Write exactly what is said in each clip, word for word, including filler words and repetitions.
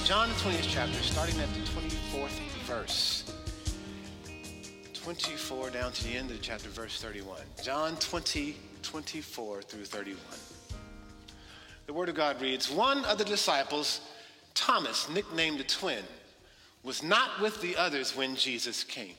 John, the twentieth chapter, starting at the twenty-fourth verse. twenty-four down to the end of the chapter, verse thirty-one. John twenty, twenty-four through thirty-one. The word of God reads, one of the disciples, Thomas, nicknamed the twin, was not with the others when Jesus came.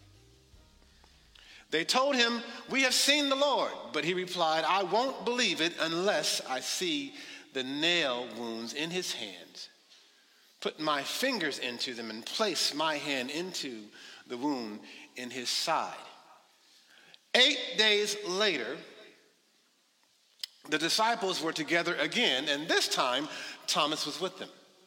They told him, we have seen the Lord. But he replied, I won't believe it unless I see the nail wounds in his hands, put my fingers into them, and place my hand into the wound in his side. Eight days later, the disciples were together again, and this time Thomas was with them.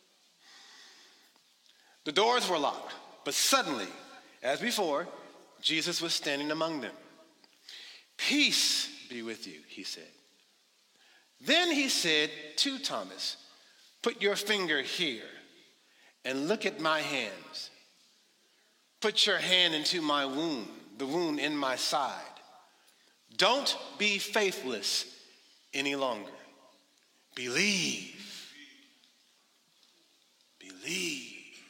The doors were locked, but suddenly, as before, Jesus was standing among them. Peace be with you, he said. Then he said to Thomas, put your finger here and look at my hands. Put your hand into my wound, the wound in my side. Don't be faithless any longer. Believe. Believe.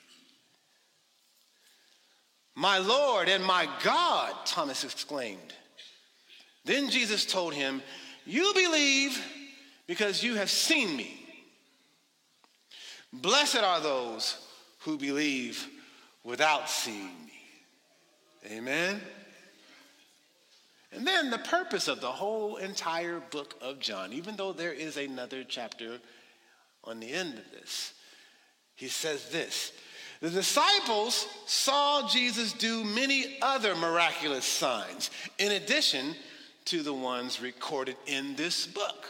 My Lord and my God, Thomas exclaimed. Then Jesus told him, you believe because you have seen me. Blessed are those who believe without seeing me. Amen. And then the purpose of the whole entire book of John, even though there is another chapter on the end of this, he says this. The disciples saw Jesus do many other miraculous signs in addition to the ones recorded in this book.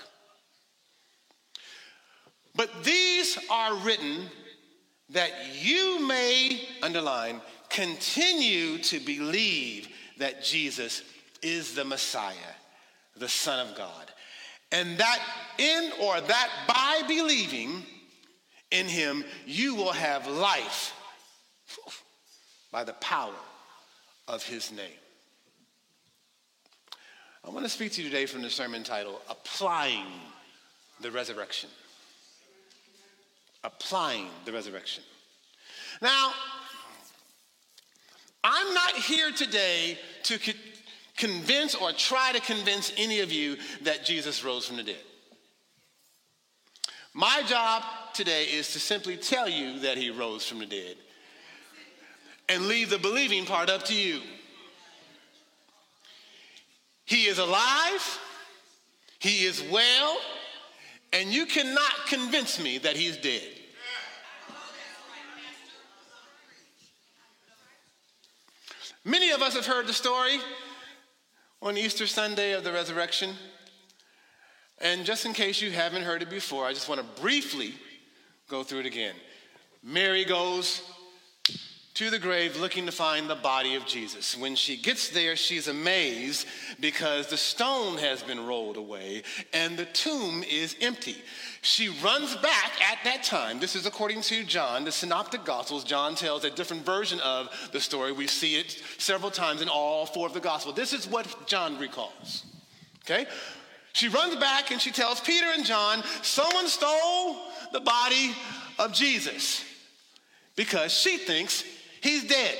But these are written that you may, underline, continue to believe that Jesus is the Messiah, the Son of God, and that in or that by believing in him, you will have life by the power of his name. I want to speak to you today from the sermon title, Applying the Resurrection. Applying the Resurrection. Now, I'm not here today to co- convince or try to convince any of you that Jesus rose from the dead. My job today is to simply tell you that he rose from the dead and leave the believing part up to you. He is alive, he is well, and you cannot convince me that he's dead. Many of us have heard the story on Easter Sunday of the resurrection. And just in case you haven't heard it before, I just want to briefly go through it again. Mary goes to the grave looking to find the body of Jesus. When she gets there, she's amazed because the stone has been rolled away and the tomb is empty. She runs back at that time. This is according to John, the Synoptic Gospels. John tells a different version of the story. We see it several times in all four of the Gospels. This is what John recalls. Okay? She runs back and she tells Peter and John, someone stole the body of Jesus, because she thinks he's dead.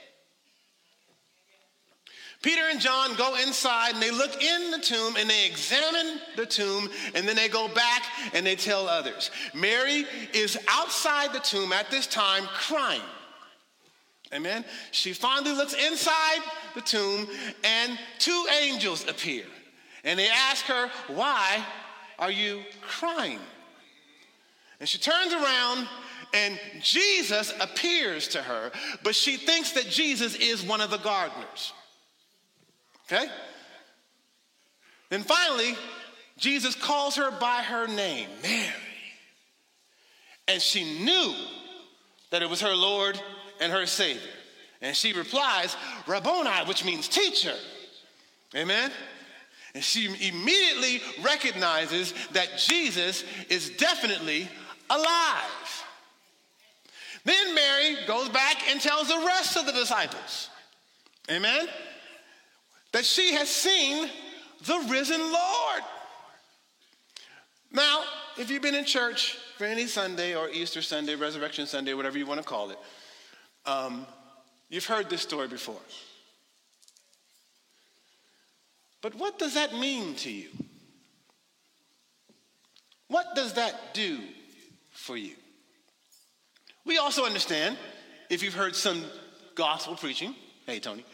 Peter and John go inside and they look in the tomb and they examine the tomb, and then they go back and they tell others. Mary is outside the tomb at this time crying. Amen. She finally looks inside the tomb and two angels appear. And they ask her, why are you crying? And she turns around and Jesus appears to her, but she thinks that Jesus is one of the gardeners. Okay? Then finally, Jesus calls her by her name, Mary. And she knew that it was her Lord and her Savior. And she replies, Rabboni, which means teacher. Amen? And she immediately recognizes that Jesus is definitely alive. Then Mary goes back and tells the rest of the disciples, amen, that she has seen the risen Lord. Now, if you've been in church for any Sunday or Easter Sunday, Resurrection Sunday, whatever you want to call it, um, you've heard this story before. But what does that mean to you? What does that do for you? We also understand, if you've heard some gospel preaching, hey Tony,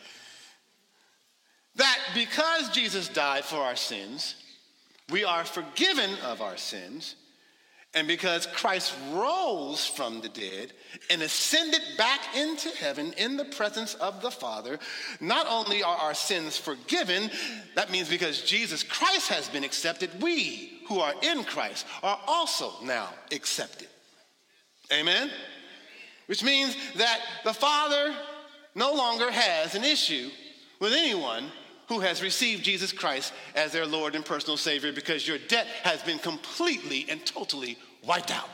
that because Jesus died for our sins, we are forgiven of our sins, and because Christ rose from the dead and ascended back into heaven in the presence of the Father, not only are our sins forgiven, that means because Jesus Christ has been accepted, we who are in Christ are also now accepted. Amen? Which means that the Father no longer has an issue with anyone who has received Jesus Christ as their Lord and personal Savior, because your debt has been completely and totally wiped out.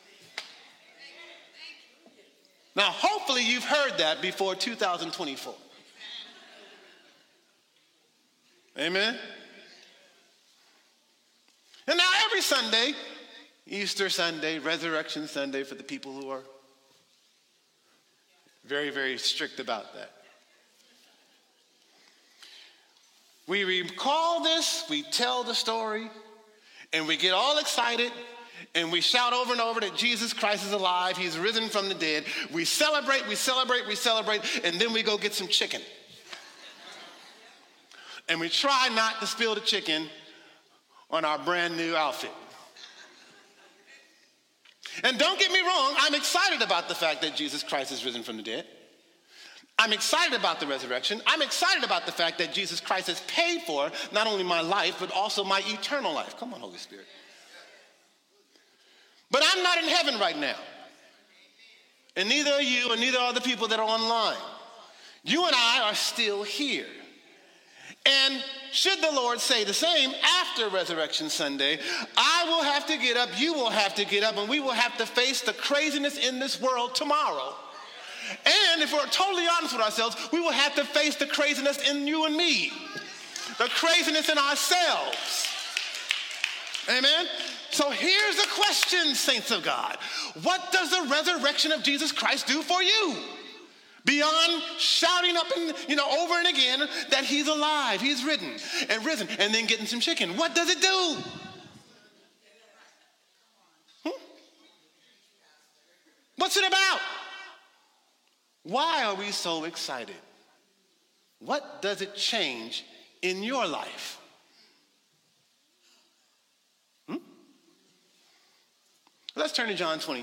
Now, hopefully you've heard that before two thousand twenty-four. Amen? And now every Sunday, Easter Sunday, Resurrection Sunday, for the people who are very, very strict about that, we recall this, we tell the story, and we get all excited, and we shout over and over that Jesus Christ is alive, he's risen from the dead. We celebrate, we celebrate, we celebrate, and then we go get some chicken. And we try not to spill the chicken on our brand new outfit. And don't get me wrong, I'm excited about the fact that Jesus Christ is risen from the dead. I'm excited about the resurrection. I'm excited about the fact that Jesus Christ has paid for not only my life, but also my eternal life. Come on, Holy Spirit. But I'm not in heaven right now. And neither are you, and neither are the people that are online. You and I are still here. And should the Lord say the same after Resurrection Sunday, I will have to get up, you will have to get up, and we will have to face the craziness in this world tomorrow. And if we're totally honest with ourselves, we will have to face the craziness in you and me. The craziness in ourselves. Amen? So here's the question, saints of God. What does the resurrection of Jesus Christ do for you? Beyond shouting up and, you know, over and again that he's alive, he's risen and risen, and then getting some chicken. What does it do? Hmm? What's it about? Why are we so excited? What does it change in your life? Hmm? Let's turn to John twenty,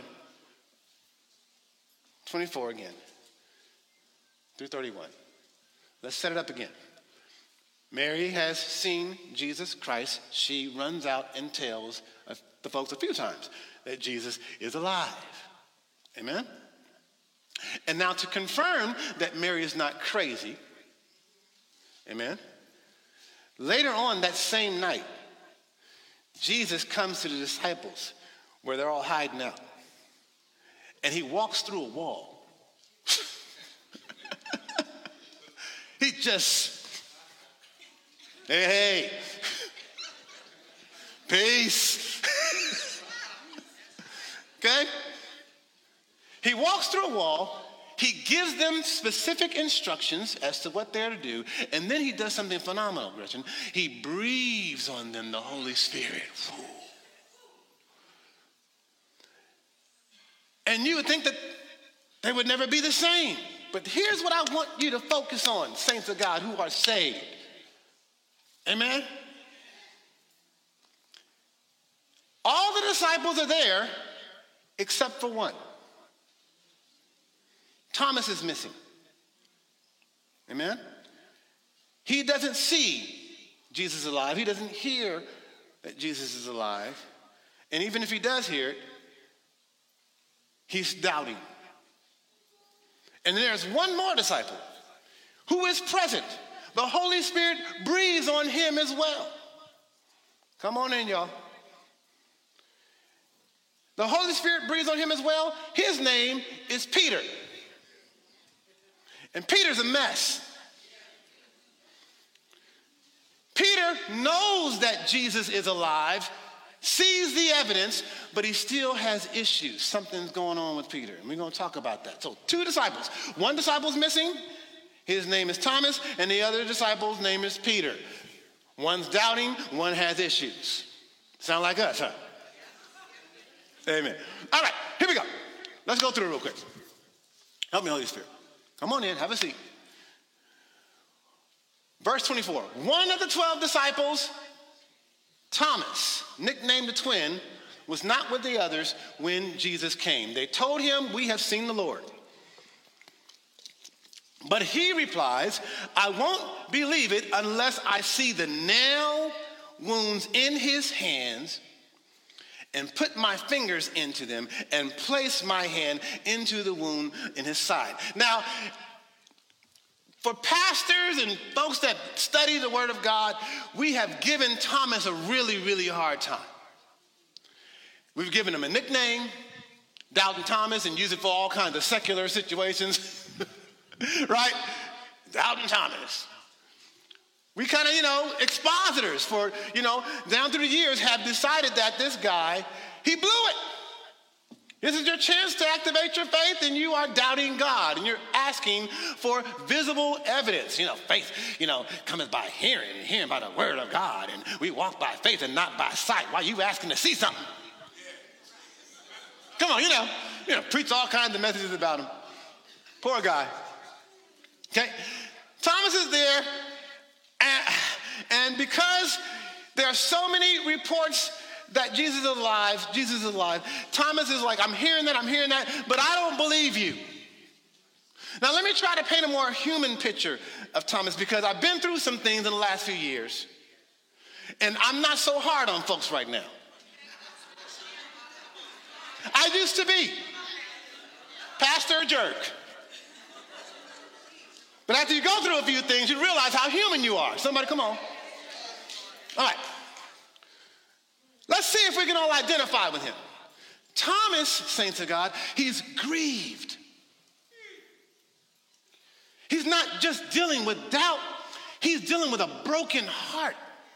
twenty-four again, through thirty-one. Let's set it up again. Mary has seen Jesus Christ. She runs out and tells the folks a few times that Jesus is alive. Amen? And now to confirm that Mary is not crazy, amen, later on that same night, Jesus comes to the disciples where they're all hiding out. And he walks through a wall. He just, hey, hey, peace. Okay? He walks through a wall, he gives them specific instructions as to what they're to do, and then he does something phenomenal, Gretchen. He breathes on them the Holy Spirit. And you would think that they would never be the same. But here's what I want you to focus on, saints of God who are saved. Amen? All the disciples are there except for one. Thomas is missing. Amen? He doesn't see Jesus alive. He doesn't hear that Jesus is alive. And even if he does hear it, he's doubting. And there's one more disciple who is present. The Holy Spirit breathes on him as well. Come on in, y'all. The Holy Spirit breathes on him as well. His name is Peter. And Peter's a mess. Peter knows that Jesus is alive sees the evidence, but he still has issues. Something's going on with Peter, and we're going to talk about that. So two disciples. One disciple's missing. His name is Thomas, and the other disciple's name is Peter. One's doubting, one has issues. Sound like us, huh? Amen. All right, here we go. Let's go through it real quick. Help me, Holy Spirit. Come on in, have a seat. Verse twenty-four. One of the twelve disciples, Thomas, nicknamed the twin, was not with the others when Jesus came. They told him, "We have seen the Lord." But he replies, "I won't believe it unless I see the nail wounds in his hands and put my fingers into them and place my hand into the wound in his side." Now, for pastors and folks that study the Word of God, we have given Thomas a really, really hard time. We've given him a nickname, Doubting Thomas, and use it for all kinds of secular situations. Right? Doubting Thomas. We kind of, you know, expositors for, you know, down through the years have decided that this guy, he blew it. This is your chance to activate your faith, and you are doubting God, and you're asking for visible evidence. You know, faith, you know, cometh by hearing, and hearing by the word of God, and we walk by faith and not by sight. Why are you asking to see something? Come on, you know, you know, preach all kinds of messages about him. Poor guy. Okay, Thomas is there, and, and because there are so many reports that Jesus is alive, Jesus is alive, Thomas is like, "I'm hearing that, I'm hearing that, but I don't believe you." Now let me try to paint a more human picture of Thomas, because I've been through some things in the last few years, and I'm not so hard on folks right now. I used to be pastor jerk. But after you go through a few things, you realize how human you are. Somebody, come on. All right. Let's see if we can all identify with him. Thomas, saints of God, he's grieved. He's not just dealing with doubt. He's dealing with a broken heart.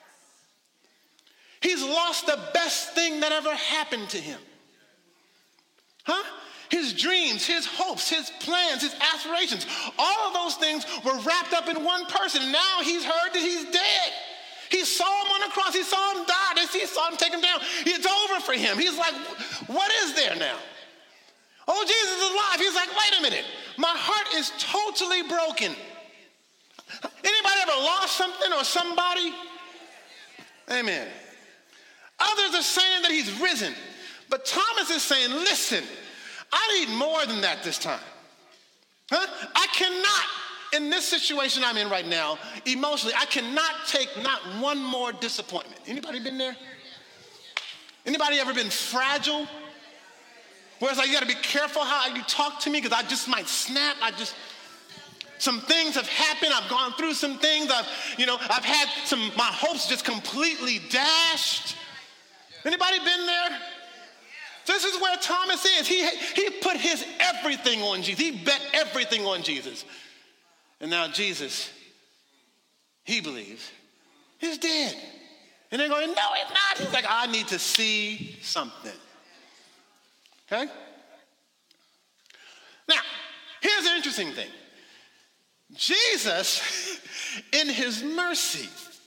He's lost the best thing that ever happened to him. Huh? His dreams, his hopes, his plans, his aspirations, all of those things were wrapped up in one person. Now he's heard that he's dead. He saw him on the cross. He saw him die. He saw him take him down. It's over for him. He's like, what is there now? Oh, Jesus is alive. He's like, wait a minute. My heart is totally broken. Anybody ever lost something or somebody? Amen. Others are saying that he's risen. But Thomas is saying, listen, I need more than that this time. Huh? I cannot, in this situation I'm in right now, emotionally, I cannot take not one more disappointment. Anybody been there? Anybody ever been fragile? Where it's like, you got to be careful how you talk to me because I just might snap. I just, some things have happened. I've gone through some things. I've, you know, I've had some, my hopes just completely dashed. Anybody been there? This is where Thomas is. He, he put his everything on Jesus. He bet everything on Jesus. And now Jesus, he believes, is dead. And they're going, no, it's not. He's like, I need to see something. Okay? Now, here's the interesting thing. Jesus, in his mercy,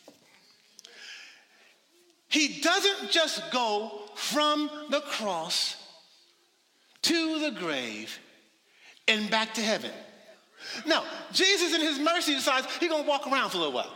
he doesn't just go from the cross to the grave and back to heaven. No, Jesus in his mercy decides he's going to walk around for a little while.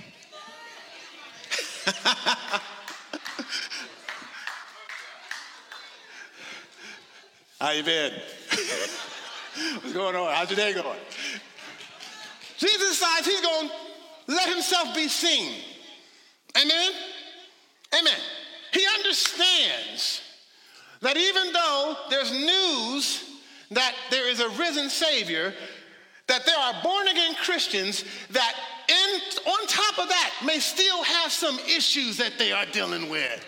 How you been? What's going on? How's your day going? Jesus decides he's going to let himself be seen. Amen? Amen. He understands that even though there's news that there is a risen Savior, that there are born-again Christians that in, on top of that may still have some issues that they are dealing with.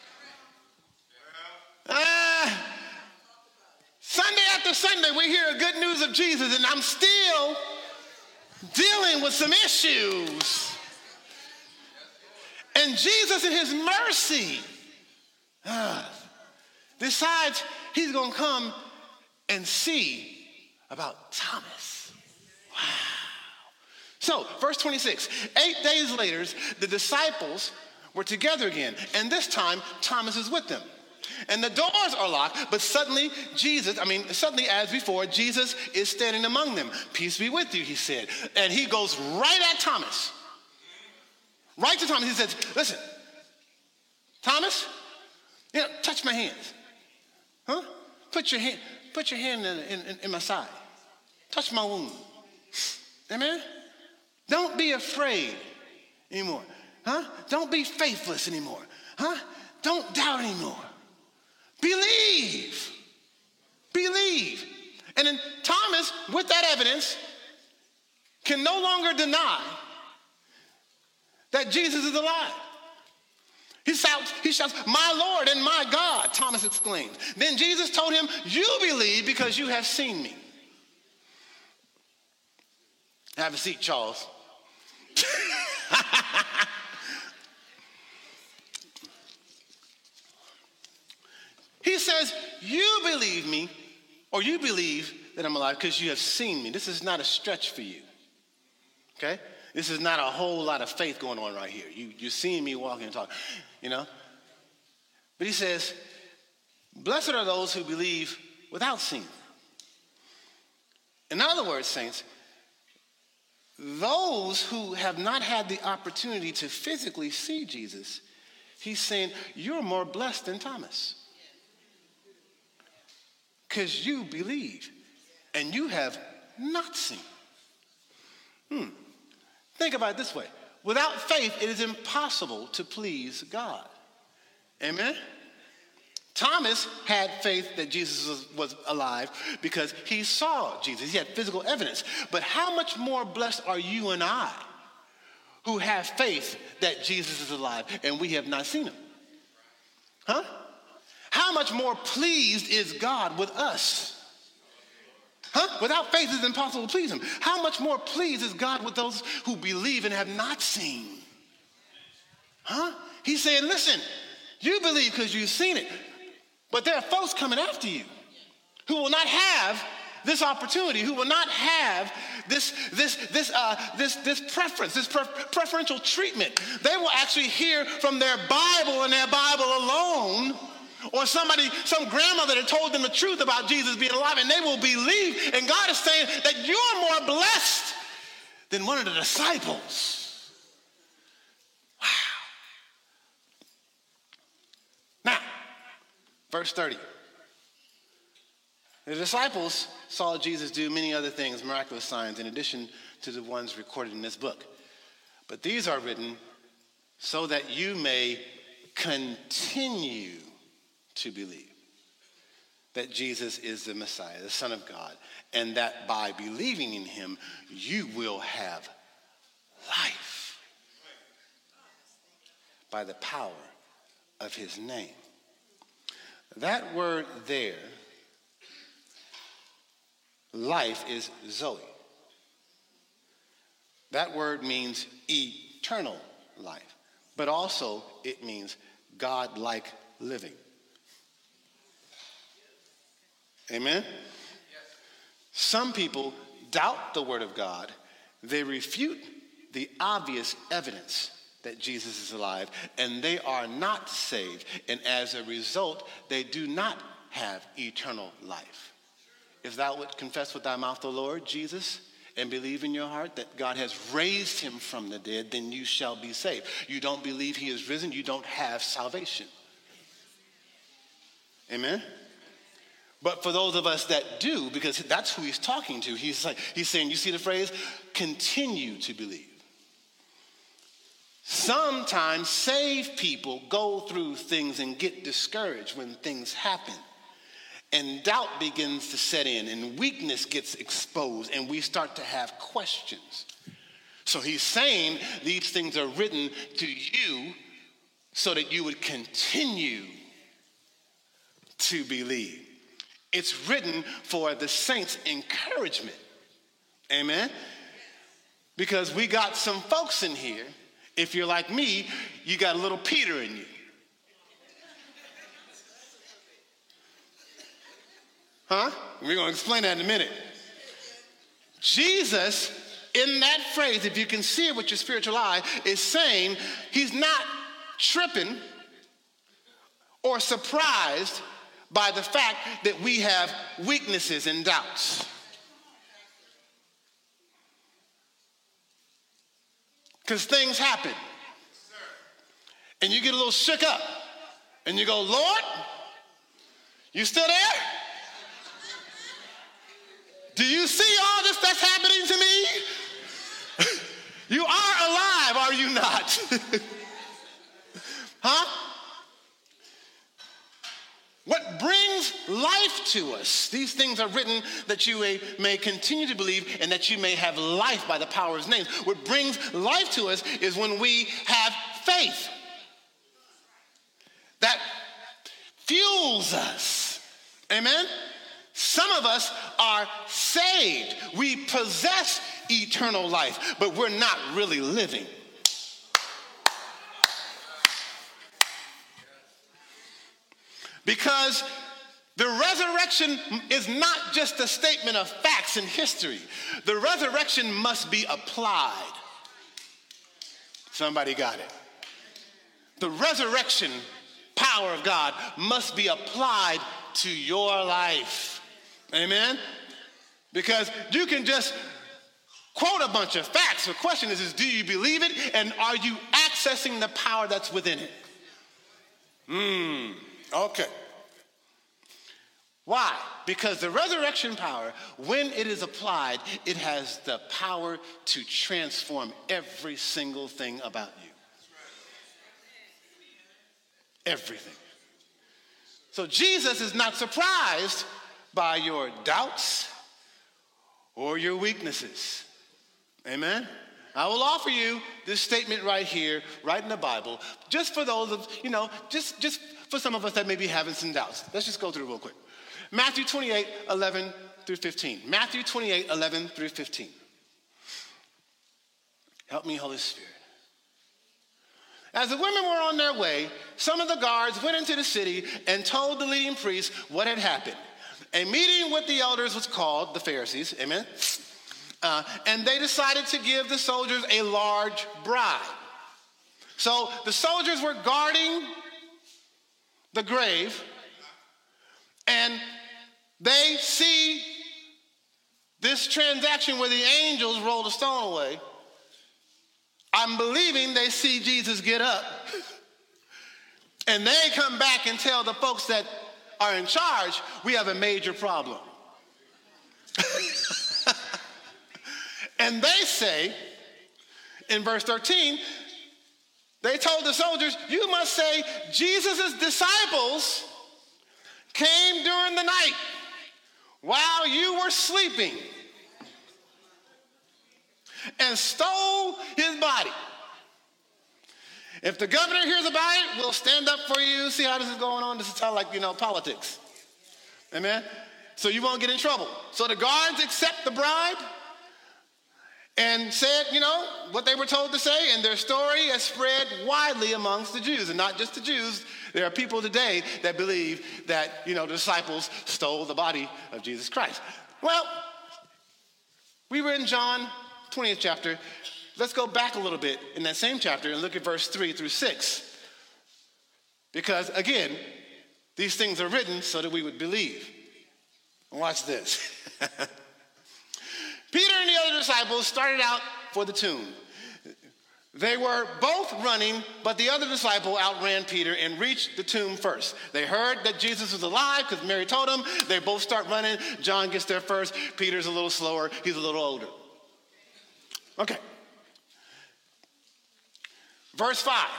Uh, Sunday after Sunday, we hear good news of Jesus, and I'm still dealing with some issues. And Jesus, in his mercy, Uh, decides he's going to come and see about Thomas. Wow. So, verse twenty-six, eight days later, the disciples were together again, and this time Thomas is with them. And the doors are locked, but suddenly Jesus, I mean, suddenly as before, Jesus is standing among them. Peace be with you, he said. And he goes right at Thomas. Right to Thomas. He says, listen, Thomas, you know, touch my hands. Huh? Put your hand, put your hand in, in, in my side. Touch my wound. Amen? Don't be afraid anymore. Huh? Don't be faithless anymore. Huh? Don't doubt anymore. Believe. Believe. And then Thomas, with that evidence, can no longer deny that Jesus is alive. He shouts, he shouts, my Lord and my God, Thomas exclaims. Then Jesus told him, you believe because you have seen me. Have a seat, Charles. He says, you believe me, or you believe that I'm alive because you have seen me. This is not a stretch for you, okay? This is not a whole lot of faith going on right here. You, you're seeing me walking and talking, you know? But he says, blessed are those who believe without seeing. In other words, saints, those who have not had the opportunity to physically see Jesus, he's saying, you're more blessed than Thomas. Because you believe and you have not seen. Hmm. Think about it this way. Without faith, it is impossible to please God. Amen? Thomas had faith that Jesus was, was alive because he saw Jesus. He had physical evidence. But how much more blessed are you and I who have faith that Jesus is alive and we have not seen him? Huh? How much more pleased is God with us? Huh? Without faith, it's impossible to please him. How much more pleased is God with those who believe and have not seen? Huh? He's saying, listen, you believe because you've seen it, but there are folks coming after you who will not have this opportunity, who will not have this this this uh, this this preference, this pre- preferential treatment. They will actually hear from their Bible and their Bible alone, or somebody, some grandmother that told them the truth about Jesus being alive, and they will believe. And God is saying that you're more blessed than one of the disciples. Wow. Now, verse thirty. The disciples saw Jesus do many other things, miraculous signs, in addition to the ones recorded in this book. But these are written so that you may continue to believe that Jesus is the Messiah, the Son of God, and that by believing in him, you will have life by the power of his name. That word there, life, is Zoe. That word means eternal life, but also it means God-like living. Amen? Some people doubt the word of God. They refute the obvious evidence that Jesus is alive, and they are not saved. And as a result, they do not have eternal life. If thou wilt confess with thy mouth the Lord Jesus and believe in your heart that God has raised him from the dead, then you shall be saved. You don't believe he is risen, you don't have salvation. Amen? But for those of us that do, because that's who he's talking to, he's like, he's saying, you see the phrase, continue to believe. Sometimes saved people go through things and get discouraged when things happen. And doubt begins to set in, and weakness gets exposed, and we start to have questions. So he's saying these things are written to you so that you would continue to believe. It's written for the saints' encouragement. Amen? Because we got some folks in here, if you're like me, you got a little Peter in you. Huh? We're going to explain that in a minute. Jesus, in that phrase, if you can see it with your spiritual eye, is saying he's not tripping or surprised by the fact that we have weaknesses and doubts. Because things happen. And you get a little shook up. And you go, Lord, you still there? Do you see all this that's happening to me? You are alive, are you not? Huh? What brings life to us? These things are written that you may, may continue to believe and that you may have life by the power of his name. What brings life to us is when we have faith. That fuels us. Amen? Some of us are saved. We possess eternal life, but we're not really living. Because the resurrection is not just a statement of facts and history. The resurrection must be applied. Somebody got it. The resurrection power of God must be applied to your life. Amen? Because you can just quote a bunch of facts. The question is, is do you believe it, and are you accessing the power that's within it? Hmm. Okay. Why? Because the resurrection power, when it is applied, it has the power to transform every single thing about you. Everything. So Jesus is not surprised by your doubts or your weaknesses. Amen? I will offer you this statement right here, right in the Bible, just for those of, you know, just, just for some of us that may be having some doubts. Let's just go through it real quick. Matthew twenty-eight, eleven through fifteen. Matthew twenty-eight, eleven through fifteen. Help me, Holy Spirit. As the women were on their way, some of the guards went into the city and told the leading priests what had happened. A meeting with the elders was called, the Pharisees, amen? Uh, and they decided to give the soldiers a large bribe. So the soldiers were guarding the grave, and they see this transaction where the angels rolled a stone away. I'm believing they see Jesus get up, and they come back and tell the folks that are in charge, we have a major problem. And they say, in verse thirteen, they told the soldiers, you must say Jesus' disciples came during the night while you were sleeping and stole his body. If the governor hears about it, we'll stand up for you. See how this is going on? This is how, like, you know, politics. Amen? So you won't get in trouble. So the guards accept the bribe and said, you know, what they were told to say, and their story has spread widely amongst the Jews. And not just the Jews. There are people today that believe that, you know, the disciples stole the body of Jesus Christ. Well, we were in John twentieth chapter. Let's go back a little bit in that same chapter and look at verse three through six. Because, again, these things are written so that we would believe. Watch this. Peter and the other disciples started out for the tomb. They were both running, but the other disciple outran Peter and reached the tomb first. They heard that Jesus was alive because Mary told them. They both start running. John gets there first. Peter's a little slower. He's a little older. Okay. Verse five.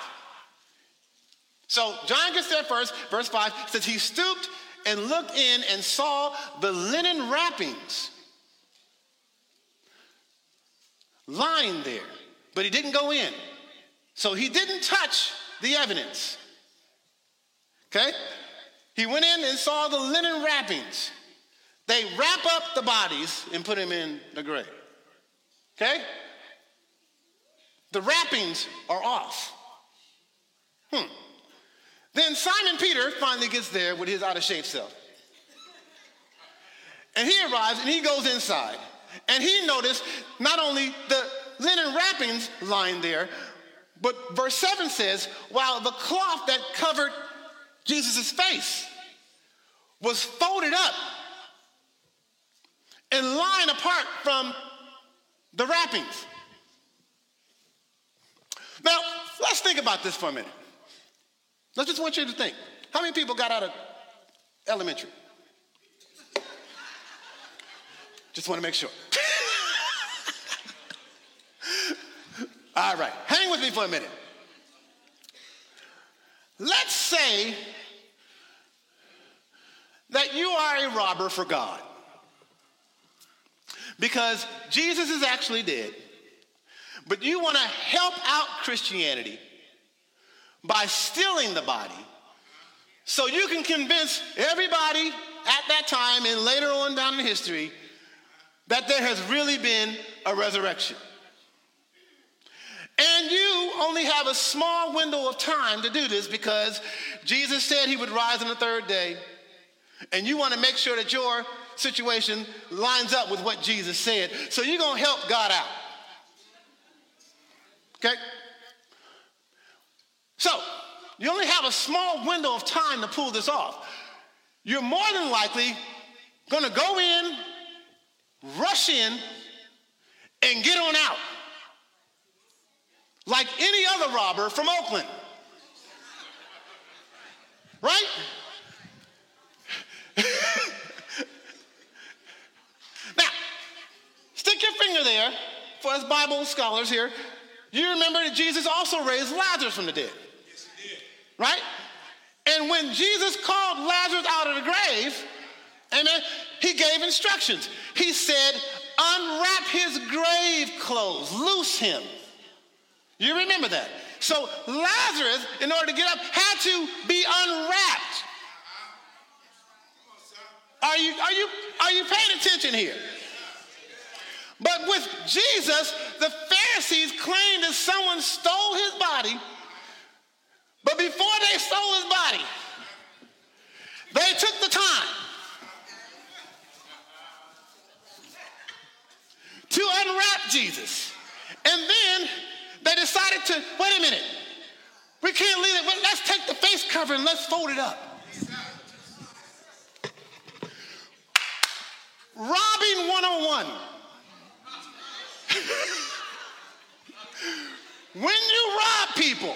So John gets there first. Verse five says, he stooped and looked in and saw the linen wrappings lying there, but he didn't go in. So he didn't touch the evidence. Okay? He went in and saw the linen wrappings. They wrap up the bodies and put them in the grave. Okay? The wrappings are off. Hmm. Then Simon Peter finally gets there with his out-of-shape self. And he arrives and he goes inside. And he noticed not only the linen wrappings lying there, but verse seven says, while the cloth that covered Jesus' face was folded up and lying apart from the wrappings. Now, let's think about this for a minute. I just want you to think. How many people got out of elementary? Just want to make sure. All right, hang with me for a minute. Let's say that you are a robber for God because Jesus is actually dead, but you want to help out Christianity by stealing the body so you can convince everybody at that time and later on down in history that there has really been a resurrection. And you only have a small window of time to do this because Jesus said he would rise on the third day. And you want to make sure that your situation lines up with what Jesus said. So you're going to help God out. Okay? So you only have a small window of time to pull this off. You're more than likely going to go in, rush in, and get on out. Like any other robber from Oakland. Right? Now, stick your finger there for us Bible scholars here. You remember that Jesus also raised Lazarus from the dead. Yes, he did. Right? And when Jesus called Lazarus out of the grave, amen, he gave instructions. He said, unwrap his grave clothes, loose him. You remember that? So Lazarus, in order to get up, had to be unwrapped. Are you, are you, are you paying attention here? But with Jesus, the Pharisees claimed that someone stole his body, but before they stole his body, they took the time to unwrap Jesus. And then they decided to, wait a minute, we can't leave it, let's take the face cover and let's fold it up. Robbing one oh one. When you rob people,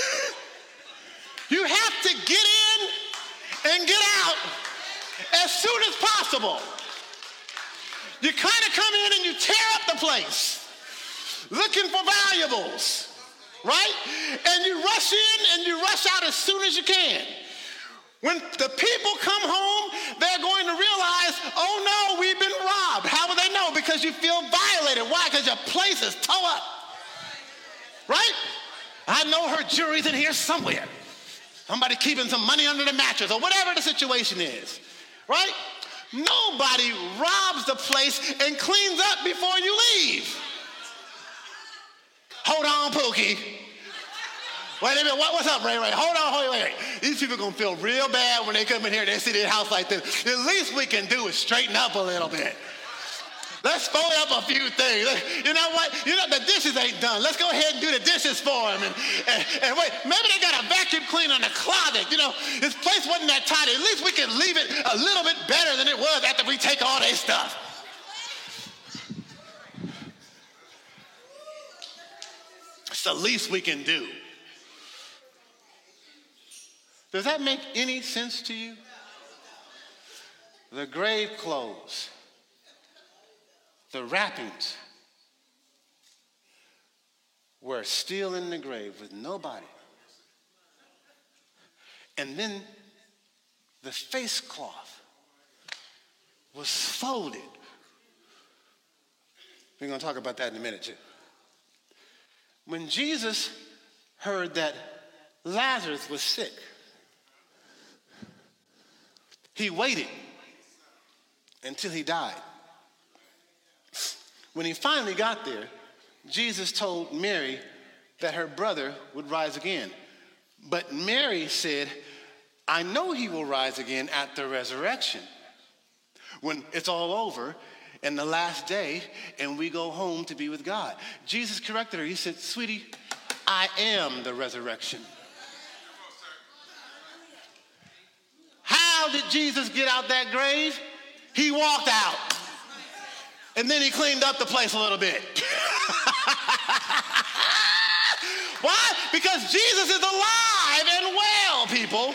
you have to get in and get out as soon as possible. You kind of come in and you tear up the place, looking for valuables, right? And you rush in and you rush out as soon as you can. When the people come home, they're going to realize, oh no, we've been robbed. How will they know? Because you feel violated. Why? Because your place is tore up. Right? I know her jewelry's in here somewhere. Somebody keeping some money under the mattress or whatever the situation is. Right? Nobody robs the place and cleans up before you leave. Hold on, Pookie. Wait a minute, what, what's up, Ray Ray? Hold on, wait, wait, wait. These people are going to feel real bad when they come in here and they see their house like this. The least we can do is straighten up a little bit. Let's fold up a few things. You know what? You know, the dishes ain't done. Let's go ahead and do the dishes for them. And, and, and wait, maybe they got a vacuum cleaner in the closet. You know, this place wasn't that tidy. At least we can leave it a little bit better than it was after we take all their stuff. It's the least we can do. Does that make any sense to you? The grave clothes, the wrappings were still in the grave with nobody. And then the face cloth was folded. We're going to talk about that in a minute too. When Jesus heard that Lazarus was sick, he waited until he died. When he finally got there, Jesus told Mary that her brother would rise again. But Mary said, I know he will rise again at the resurrection. when it's all over and the last day and we go home to be with God. Jesus corrected her. He said, sweetie, I am the resurrection. How did Jesus get out that grave? He walked out. And then he cleaned up the place a little bit. Why? Because Jesus is alive and well, people.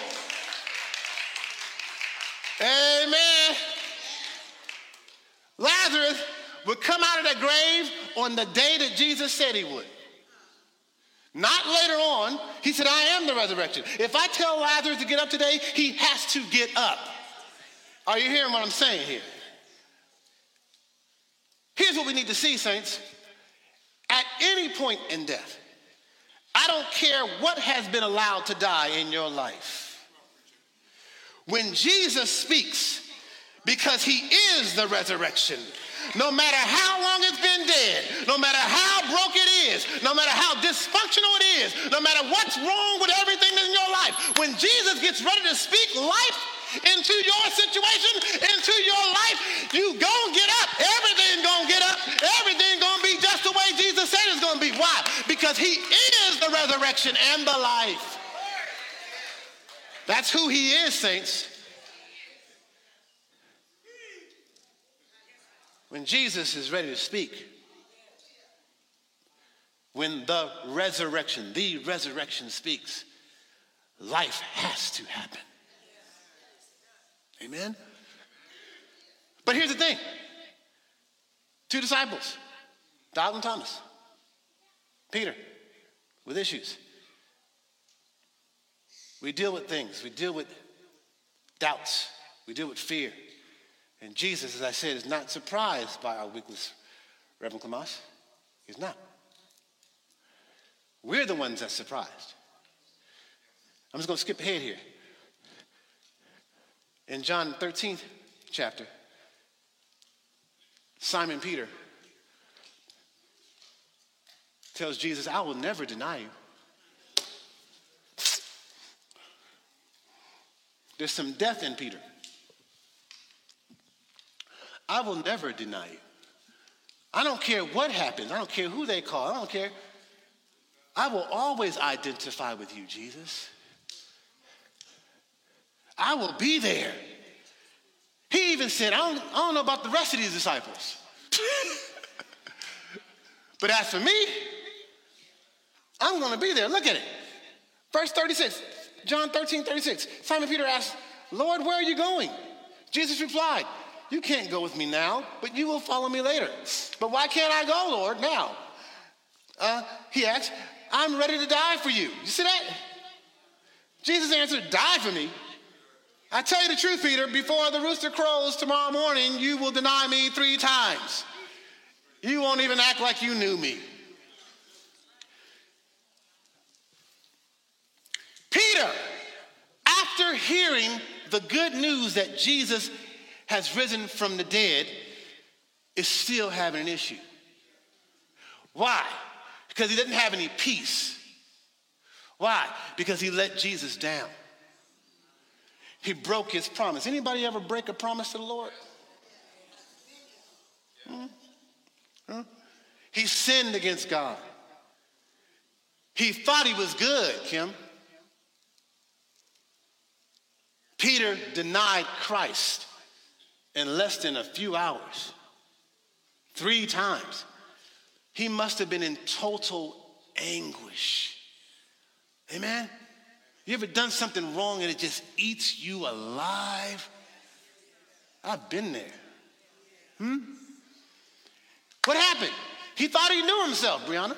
Amen. Lazarus would come out of that grave on the day that Jesus said he would. Not later on. He said, I am the resurrection. If I tell Lazarus to get up today, he has to get up. Are you hearing what I'm saying here? Here's what we need to see, saints. At any point in death, I don't care what has been allowed to die in your life. When Jesus speaks, because he is the resurrection, no matter how long it's been dead, no matter how broke it is, no matter how dysfunctional it is, no matter what's wrong with everything in your life, when Jesus gets ready to speak life into your situation, into your life, you gonna get up. Everything gonna get up. Everything gonna be just the way Jesus said it's gonna be. Why? Because he is the resurrection and the life. That's who he is, saints. When Jesus is ready to speak, when the resurrection, the resurrection speaks, life has to happen. Amen? But here's the thing. Two disciples, Doubting Thomas, Peter, with issues. We deal with things. We deal with doubts. We deal with fear. And Jesus, as I said, is not surprised by our weakness, Reverend Clemas. He's not. We're the ones that's surprised. I'm just going to skip ahead here. In John thirteenth chapter, Simon Peter tells Jesus, I will never deny you. There's some death in Peter. I will never deny you. I don't care what happens. I don't care who they call. I don't care. I will always identify with you, Jesus. I will be there. He even said, I don't, I don't know about the rest of these disciples. But as for me, I'm going to be there. Look at it. Verse thirty-six, John thirteen, thirty-six. Simon Peter asked, Lord, where are you going? Jesus replied, you can't go with me now, but you will follow me later. But why can't I go, Lord, now? Uh, he asked, I'm ready to die for you. You see that? Jesus answered, die for me? I tell you the truth, Peter, before the rooster crows tomorrow morning, you will deny me three times. You won't even act like you knew me. Peter, after hearing the good news that Jesus has risen from the dead, is still having an issue. Why? Because he doesn't have any peace. Why? Because he let Jesus down. He broke his promise. Anybody ever break a promise to the Lord? Hmm? Huh? He sinned against God. He thought he was good, Kim. Peter denied Christ in less than a few hours. Three times. He must have been in total anguish. Amen? You ever done something wrong and it just eats you alive? I've been there. Hmm? What happened? He thought he knew himself, Brianna.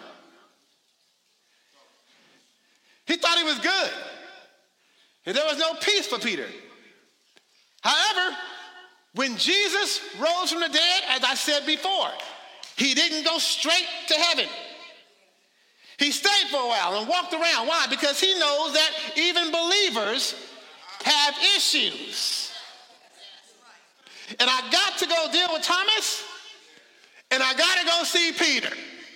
He thought he was good. And there was no peace for Peter. However, when Jesus rose from the dead, as I said before, he didn't go straight to heaven. He stayed for a while and walked around. Why? Because he knows that even believers have issues. And I got to go deal with Thomas, and I got to go see Peter.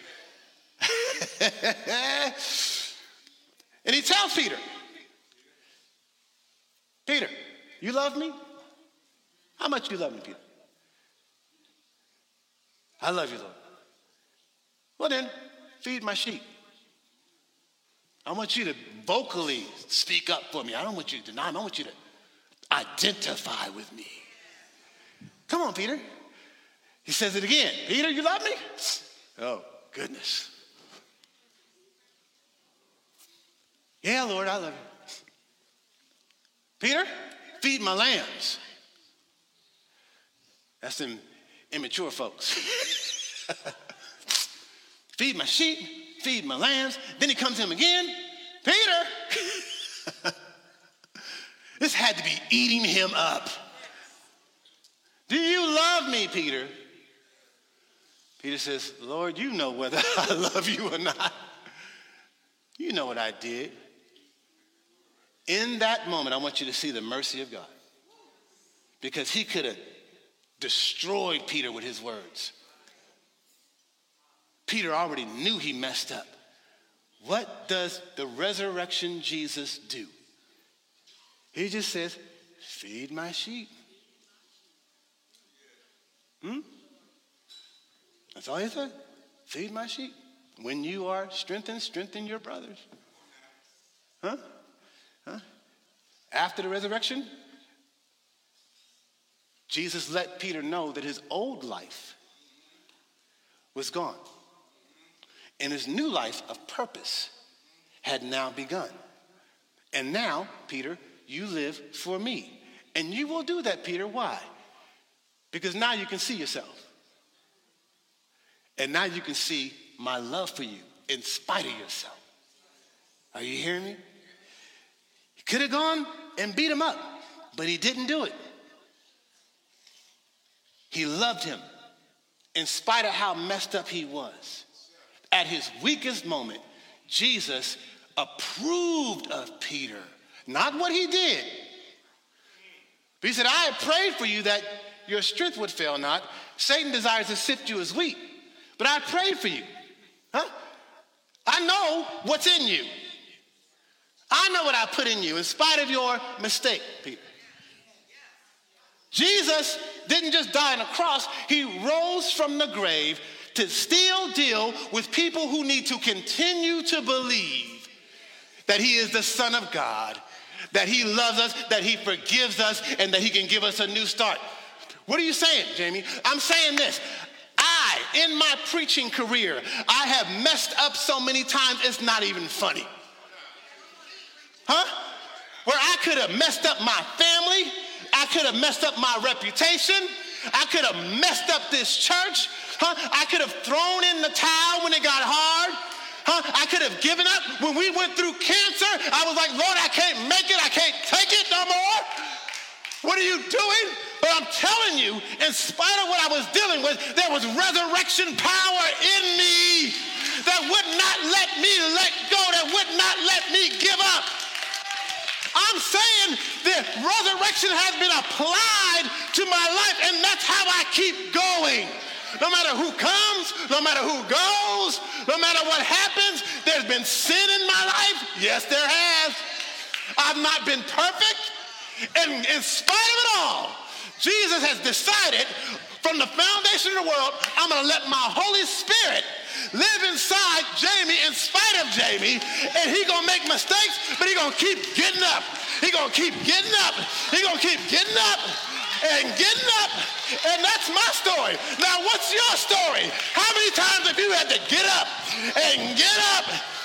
And he tells Peter, Peter, you love me? How much you love me, Peter? I love you, Lord. Well then, feed my sheep. I want you to vocally speak up for me. I don't want you to deny me. I want you to identify with me. Come on, Peter. He says it again. Peter, you love me? Oh, goodness. Yeah, Lord, I love you. Peter, feed my lambs. That's them immature folks. Feed my sheep, feed my lambs. Then he comes to him again. Peter. This had to be eating him up. Do you love me, Peter? Peter says, Lord, you know whether I love you or not. You know what I did. In that moment, I want you to see the mercy of God. Because he could have destroyed Peter with his words. Peter already knew he messed up. What does the resurrection Jesus do? He just says, feed my sheep. Hmm? That's all he said. Feed my sheep. When you are strengthened, strengthen your brothers. Huh? Huh? After the resurrection, Jesus let Peter know that his old life was gone. And his new life of purpose had now begun. And now, Peter, you live for me. And you will do that, Peter. Why? Because now you can see yourself. And now you can see my love for you in spite of yourself. Are you hearing me? He could have gone and beat him up, but he didn't do it. He loved him in spite of how messed up he was. At his weakest moment, Jesus approved of Peter. Not what he did. But he said, I have prayed for you that your strength would fail not. Satan desires to sift you as wheat. But I prayed for you. Huh? I know what's in you. I know what I put in you in spite of your mistake, Peter. Jesus didn't just die on a cross. He rose from the grave to still deal with people who need to continue to believe that he is the Son of God, that he loves us, that he forgives us, and that he can give us a new start. What are you saying, Jamie? I'm saying this. I, in my preaching career, I have messed up so many times, it's not even funny. Huh? Where I could have messed up my family, I could have messed up my reputation, I could have messed up this church, huh? I could have thrown in the towel when it got hard, huh? I could have given up. When we went through cancer, I was like, Lord, I can't make it, I can't take it no more. What are you doing? But I'm telling you, in spite of what I was dealing with, there was resurrection power in me that would not let me let go, that would not let me give up. I'm saying the resurrection has been applied to my life, and that's how I keep going. No matter who comes, no matter who goes, no matter what happens, there's been sin in my life. Yes, there has. I've not been perfect. And in spite of it all, Jesus has decided from the foundation of the world, I'm going to let my Holy Spirit live inside Jamie in spite of Jamie, and he going to make mistakes, but he going to keep getting up. He going to keep getting up. He going to keep getting up and getting up, and that's my story. Now, what's your story? How many times have you had to get up and get up?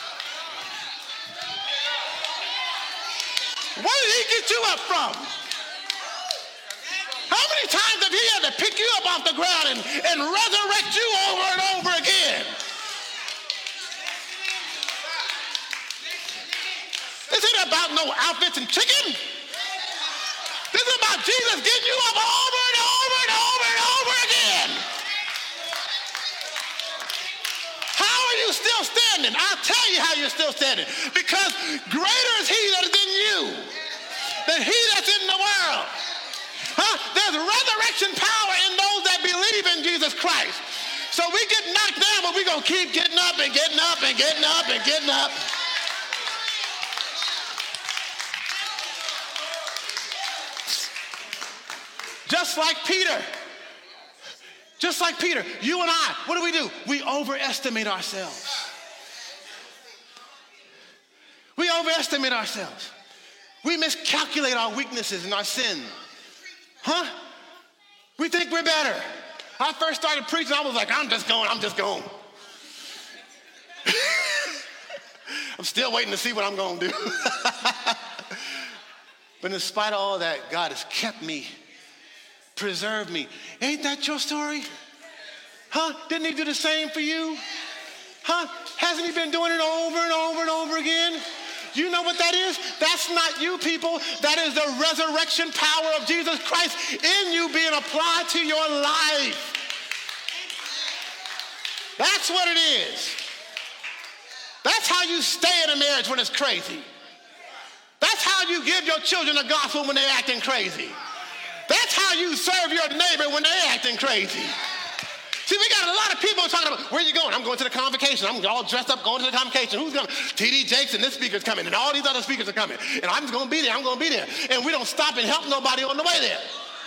Where did he get you up from? How many times have he had to pick you up off the ground and, and resurrect you over and over again? This ain't about no outfits and chicken. This is about Jesus getting you up over and over and over and over again. How are you still standing? I'll tell you how you're still standing. Because greater is he that is in you than he that's in the world. Huh? There's resurrection power in those that believe in Jesus Christ. So we get knocked down, but we're going to keep getting up and getting up and getting up and getting up. Just like Peter. Just like Peter, you and I, what do we do? We overestimate ourselves. We overestimate ourselves. We miscalculate our weaknesses and our sin. Huh? We think we're better. I first started preaching, I was like, I'm just going, I'm just going. I'm still waiting to see what I'm going to do. But in spite of all that, God has kept me, preserved me. Ain't that your story? Huh? Didn't he do the same for you? Huh? Hasn't he been doing it over and over and over again? You know what that is? That's not you, people. That is the resurrection power of Jesus Christ in you being applied to your life. That's what it is. That's how you stay in a marriage when it's crazy. That's how you give your children the gospel when they're acting crazy. That's how you serve your neighbor when they're acting crazy. See, we got a lot of people talking about, where are you going? I'm going to the convocation. I'm all dressed up going to the convocation. Who's going? T D Jakes and this speaker's coming, and all these other speakers are coming. And I'm just going to be there. I'm going to be there. And we don't stop and help nobody on the way there.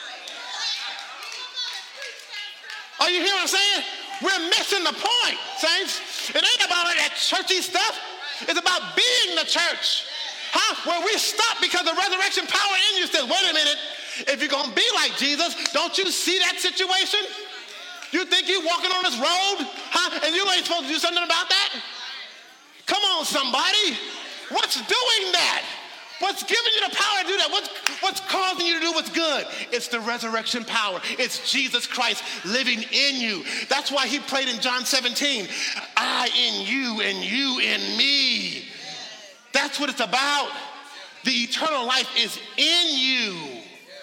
Are you hearing what I'm saying? We're missing the point, saints. It ain't about all that churchy stuff. It's about being the church. Huh? Where we stop because the resurrection power in you says, wait a minute. If you're going to be like Jesus, don't you see that situation? You think you're walking on this road, huh? And you ain't supposed to do something about that? Come on, somebody. What's doing that? What's giving you the power to do that? What's, what's causing you to do what's good? It's the resurrection power. It's Jesus Christ living in you. That's why he prayed in John seventeen, I in you and you in me. That's what it's about. The eternal life is in you.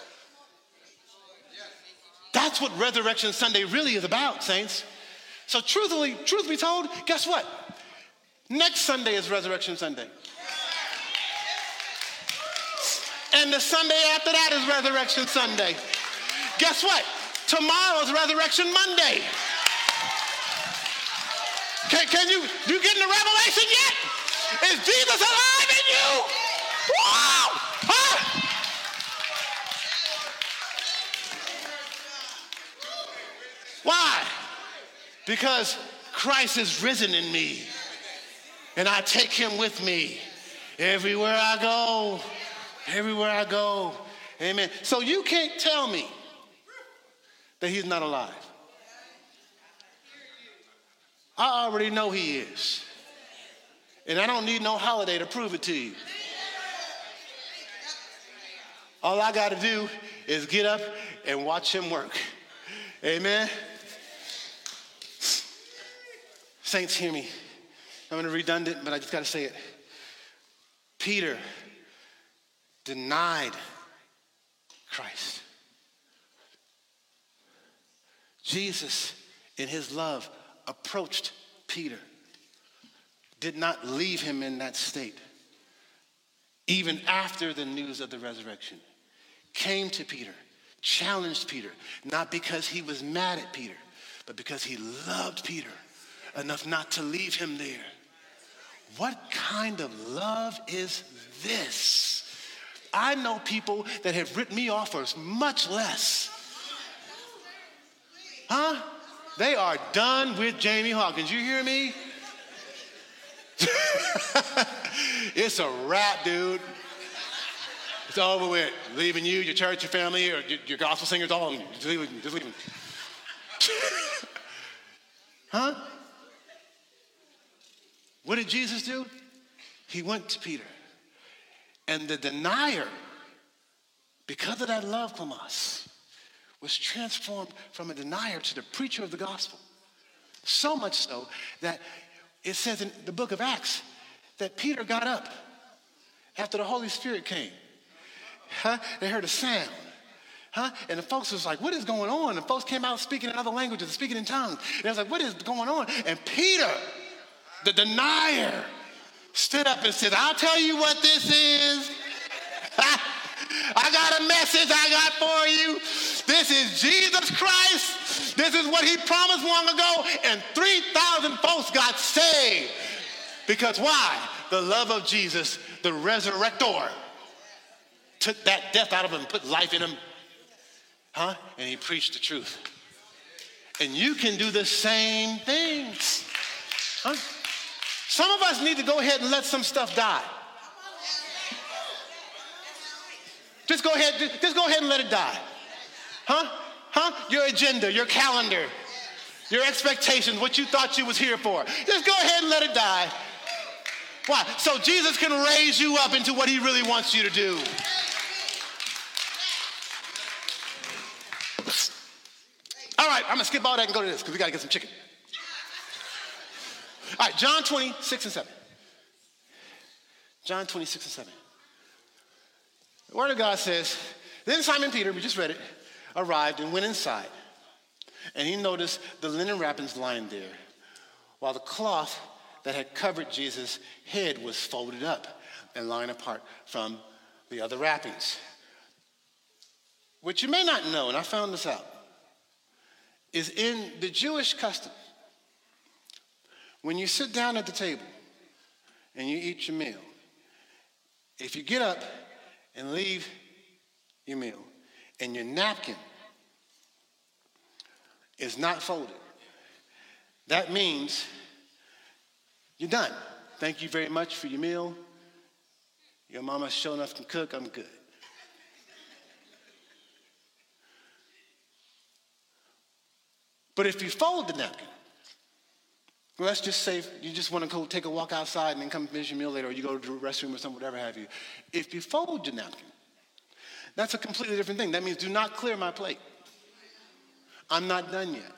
That's what Resurrection Sunday really is about, saints. So truthfully, truth be told, guess what? Next Sunday is Resurrection Sunday. And the Sunday after that is Resurrection Sunday. Guess what? Tomorrow is Resurrection Monday. Can, can you, you getting the revelation yet? Is Jesus alive in you? Wow! Huh? Why? Because Christ is risen in me, and I take him with me everywhere I go, everywhere I go. Amen. So you can't tell me that he's not alive. I already know he is, and I don't need no holiday to prove it to you. All I got to do is get up and watch him work. Amen. Saints, hear me. I'm going to redundant, but I just got to say it. Peter denied Christ. Jesus, in his love, approached Peter, did not leave him in that state. Even after the news of the resurrection, came to Peter, challenged Peter, not because he was mad at Peter, but because he loved Peter enough not to leave him there. What kind of love is this? I know people that have written me off for much less. Huh? They are done with Jamie Hawkins. You hear me? It's a wrap, dude. It's over with. Leaving you, your church, your family, or your, your gospel singers, all of them. Just leave them. Just leave them. Huh? What did Jesus do? He went to Peter. And the denier, because of that love from us, was transformed from a denier to the preacher of the gospel. So much so that it says in the book of Acts that Peter got up after the Holy Spirit came. Huh? They heard a sound. Huh? And the folks was like, what is going on? And folks came out speaking in other languages, speaking in tongues. And they was like, what is going on? And Peter, the denier, stood up and said, I'll tell you what this is. I got a message I got for you. This is Jesus Christ. This is what he promised long ago. And three thousand folks got saved. Because why? The love of Jesus, the resurrector, took that death out of him and put life in him. Huh? And he preached the truth. And you can do the same thing. Huh? Some of us need to go ahead and let some stuff die. Just go ahead, just go ahead and let it die. Huh? Huh? Your agenda, your calendar, your expectations, what you thought you was here for. Just go ahead and let it die. Why? So Jesus can raise you up into what he really wants you to do. All right, I'm going to skip all that and go to this because we got to get some chicken. All right, John twenty-six and seven. John twenty-six and seven. The Word of God says, then Simon Peter, we just read it, arrived and went inside. And he noticed the linen wrappings lying there, while the cloth that had covered Jesus' head was folded up and lying apart from the other wrappings. What you may not know, and I found this out, is in the Jewish custom, when you sit down at the table and you eat your meal, if you get up and leave your meal and your napkin is not folded, that means you're done. Thank you very much for your meal. Your mama sure enough can cook, I'm good. But if you fold the napkin, let's just say you just want to go take a walk outside and then come finish your meal later, or you go to the restroom or something, whatever have you. If you fold your napkin, that's a completely different thing. That means do not clear my plate. I'm not done yet.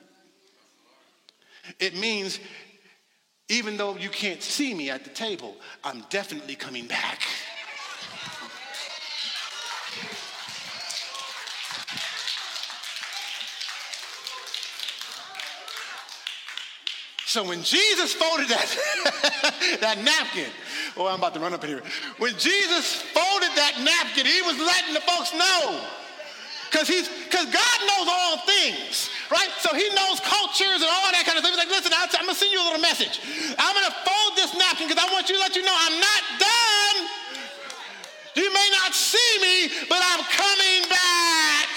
It means even though you can't see me at the table, I'm definitely coming back. So when Jesus folded that, that napkin, oh, I'm about to run up in here. When Jesus folded that napkin, he was letting the folks know. Because he's, because God knows all things, right? So he knows cultures and all that kind of thing. He's like, listen, I'm going to send you a little message. I'm going to fold this napkin because I want you to let you know I'm not done. You may not see me, but I'm coming back.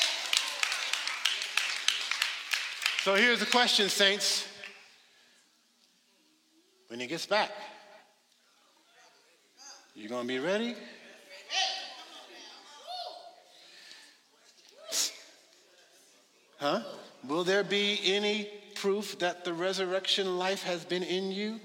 So here's the question, saints. When he gets back, you going to be ready? Huh? Will there be any proof that the resurrection life has been in you?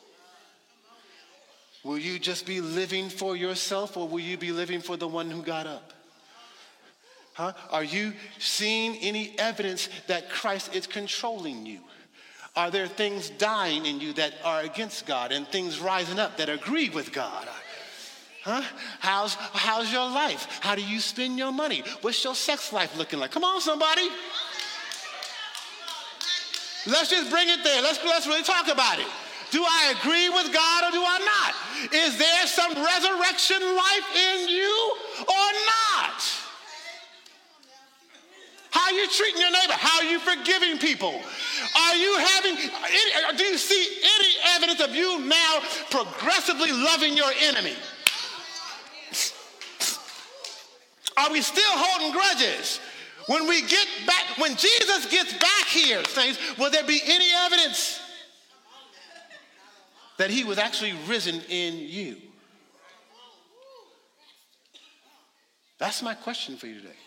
Will you just be living for yourself, or will you be living for the one who got up? Huh? Are you seeing any evidence that Christ is controlling you? Are there things dying in you that are against God and things rising up that agree with God? Huh? How's, how's your life? How do you spend your money? What's your sex life looking like? Come on, somebody. Let's just bring it there. Let's, let's really talk about it. Do I agree with God or do I not? Is there some resurrection life in you or not? How are you treating your neighbor? How are you forgiving people? Are you having, any, do you see any evidence of you now progressively loving your enemy? Are we still holding grudges? When we get back, when Jesus gets back here, saints, will there be any evidence that he was actually risen in you? That's my question for you today.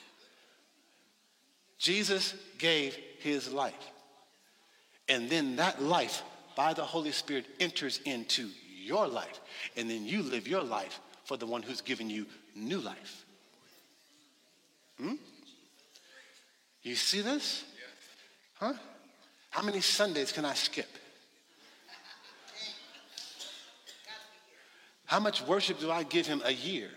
Jesus gave his life. And then that life, by the Holy Spirit, enters into your life. And then you live your life for the one who's given you new life. Hmm? You see this? Huh? How many Sundays can I skip? How much worship do I give him a year?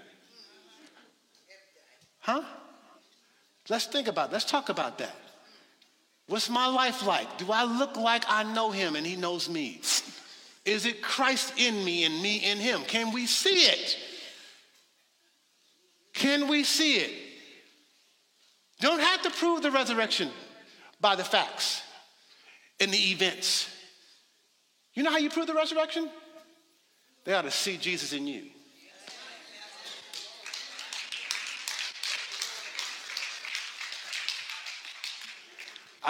Huh? Let's think about it. Let's talk about that. What's my life like? Do I look like I know him and he knows me? Is it Christ in me and me in him? Can we see it? Can we see it? You don't have to prove the resurrection by the facts and the events. You know how you prove the resurrection? They ought to see Jesus in you.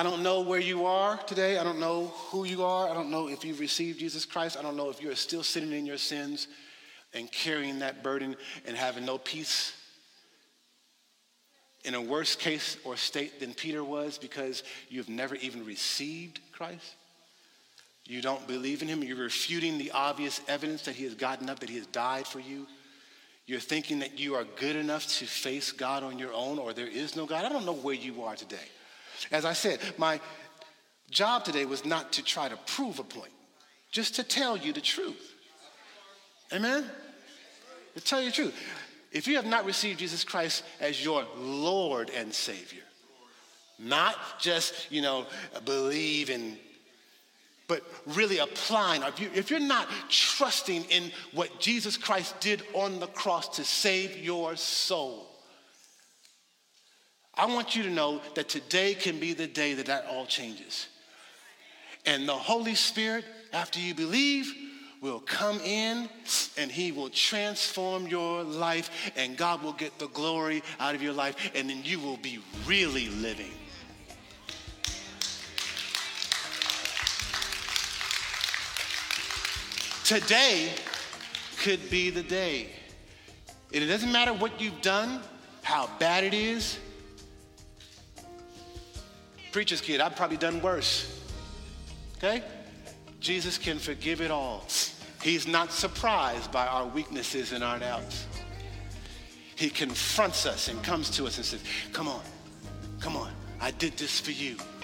I don't know where you are today. I don't know who you are. I don't know if you've received Jesus Christ. I don't know if you're still sitting in your sins and carrying that burden and having no peace. In a worse case or state than Peter was because you've never even received Christ. You don't believe in him. You're refuting the obvious evidence that he has gotten up, that he has died for you. You're thinking that you are good enough to face God on your own, or there is no God. I don't know where you are today. As I said, my job today was not to try to prove a point, just to tell you the truth. Amen? To tell you the truth. If you have not received Jesus Christ as your Lord and Savior, not just, you know, believe in, but really applying, if, you, if you're not trusting in what Jesus Christ did on the cross to save your soul, I want you to know that today can be the day that that all changes. And the Holy Spirit, after you believe, will come in and he will transform your life, and God will get the glory out of your life, and then you will be really living. Today could be the day. It doesn't matter what you've done, how bad it is. Preacher's kid, I've probably done worse. Okay? Jesus can forgive it all. He's not surprised by our weaknesses and our doubts. He confronts us and comes to us and says, come on, come on, I did this for you.